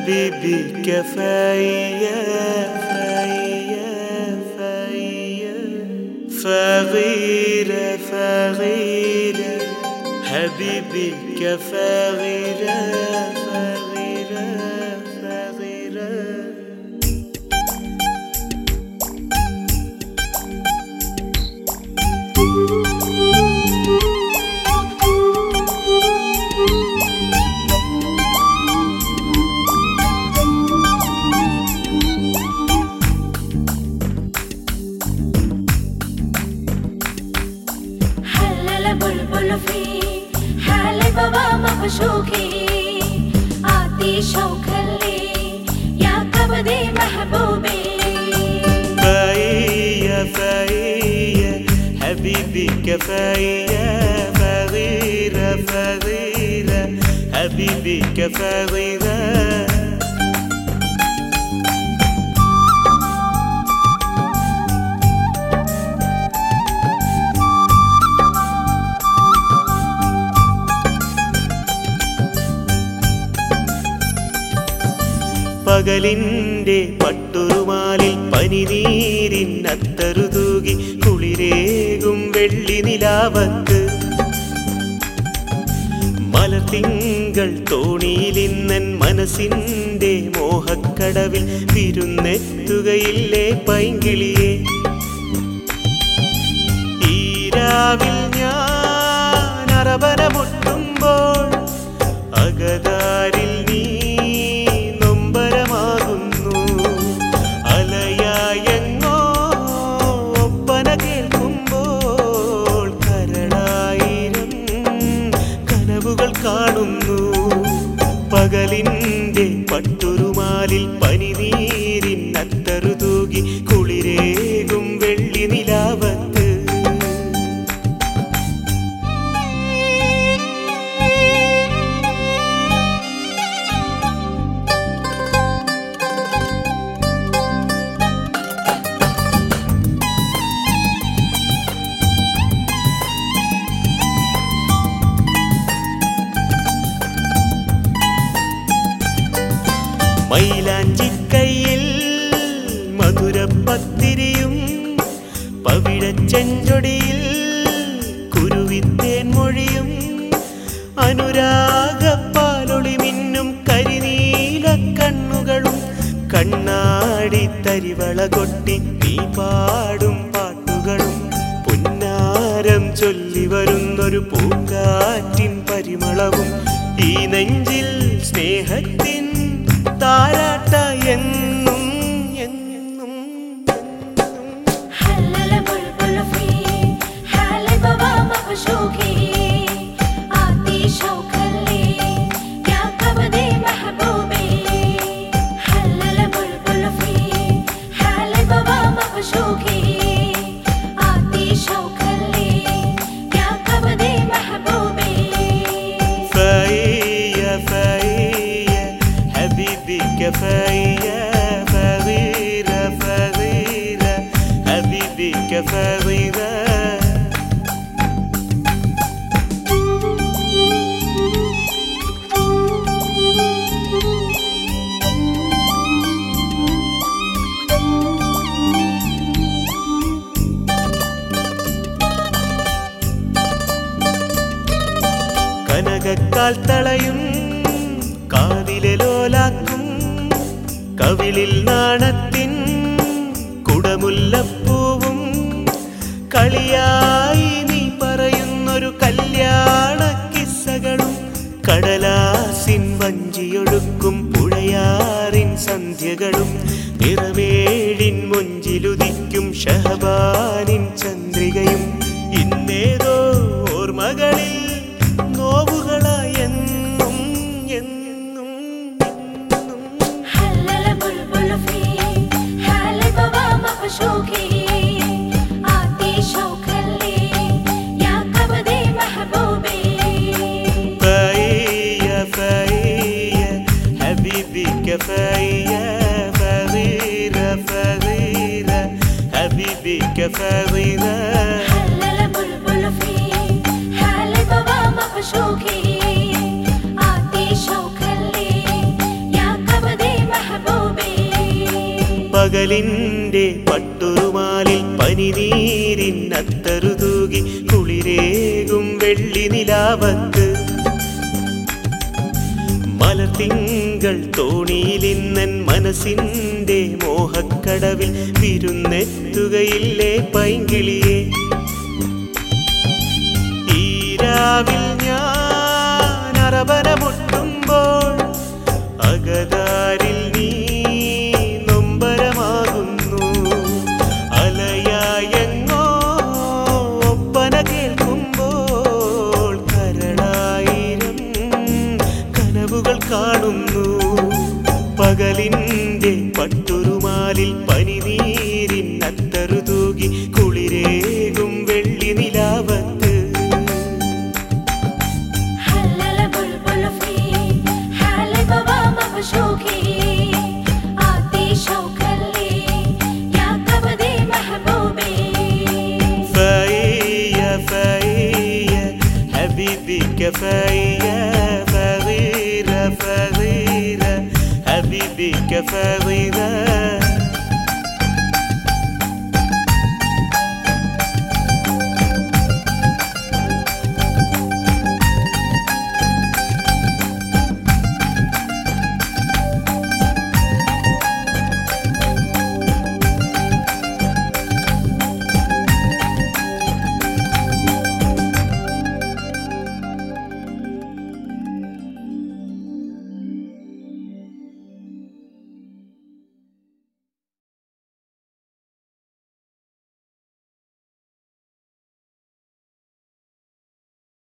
حبيبي كفاية فغيرة حبيبي كفاغيرة मशूकी आती शौखली या कबदे महबूबी فاية حبيبي كفاية فغيرة حبيبي كفاغيرة പകലിന്റെ പട്ടുറുമാലിൽ പനിനീരിനത്തറു തൂകി കുളിരേകും വെള്ളി നിലാവത്ത് മലർത്തിങ്കൾ തോണിയിലിന്നൻ മനസ്സിന്റെ മോഹക്കടവിൽ വിരുന്നെത്തുകയില്ലേ പൈങ്കിളിയെ ഈ രാവിൽ ഞാൻ അറബന മുട്ടുമ്പോൾ അകതാരിൽ നീ കാണുന്നു പകലിന്റെ പട്ടുറുമാലിൽ പനിനീരിനത്തറു തൂകി കുളിരേകും വെള്ളി നിലാവത്ത് മൈലാഞ്ചിക്കൈയിൽ മധുരപ്പത്തിരിയും പവിഴച്ചെഞ്ചൊടിയിൽ കുരുവിത്തേൻ മൊഴിയും അനുരാഗപ്പാലൊളി മിന്നും കരിനീല കണ്ണുകളും കണ്ണാടി തരിവള കൊട്ടി നീ പാടും പാട്ടുകളും പുന്നാരം ചൊല്ലി വരുന്നൊരു പൂങ്കാറ്റിൻ പരിമളവും ഈ നെഞ്ചിൽ സ്നേഹത്തിൻ താരാട്ട എന്നും എന്നും ഹല്ലല ബുൽബുൽ ഫീ ഹാലി ബവാ മഅശൂഖി ആതി ശൗഖലി യാ കബദി മഹബൂബി ഹല്ലല ബുൽബുൽ ഫീ ഹാലി ബവാ മഅശൂഖി ആതി ശൗഖലി യാ കബദി മഹബൂബി حبيبي كفاية فغيرة حبيبي كفاغيرة കനകക്കാൽ തളയും കാതിലെ ലോലാക്കും കവിളിൽ നാണത്തിൻ കുടമുല്ലപ്പൂവും കളിയായി നീ പറയുന്നൊരു കല്യാണ കിസ്സകളും കടലാസിൻ വഞ്ചിയൊഴുക്കും പുഴയാറിൻ സന്ധ്യകളും നിറവേഴിൻ മൊഞ്ചിലുദിക്കും ഷഹബാനിൻ ചന്ദ്രികയും ഇന്നേതോ ഓർമ്മകളിൽ നോവുകളായി എന്നും എന്നും ഹല്ലല ബുൽബുൽ ഫീ ഹാലി ബവാ മഅശൂഖി ആതി ശൗഖലി യാ കബദി മഹബൂബി فاية حبيبي كفاية فغيرة حبيبي كفاغيرة ഹല്ലല ബുൽബുൽ ഫീ ഹാലി ബവാ മഅശൂഖി ആതി ശൗഖലി യാ കബദി പകലിൻ്റെ പട്ടുറുമാലിൽ പനിനീരിനത്തറു തൂകി കുളിരേകും വെള്ളി നിലാവത്ത് മലർത്തിങ്കൾ തോണിയിലിന്നൻ മനസ്സിൻ്റെ മോഹക്കടവിൽ വിരുന്നെത്തുകയില്ലേ പൈങ്കിളിയെ ഈരാവിൽ ഞാൻ അറബന മുട്ടുമ്പോൾ അകതാരിൽ നീ നൊമ്പരമാകുന്നു അലയായെങ്ങോ ഒപ്പന കേൾക്കുമ്പോൾ കരളായിരം കനവുകൾ കാണുന്നു പകലിൻ്റെ പട്ടുറുമാലിൽ പനിനീരിനത്തറു തൂകി കുളിരേകും വെള്ളി നിലാവത്ത് كفاية فغيرة فغيرة حبيبي كفاية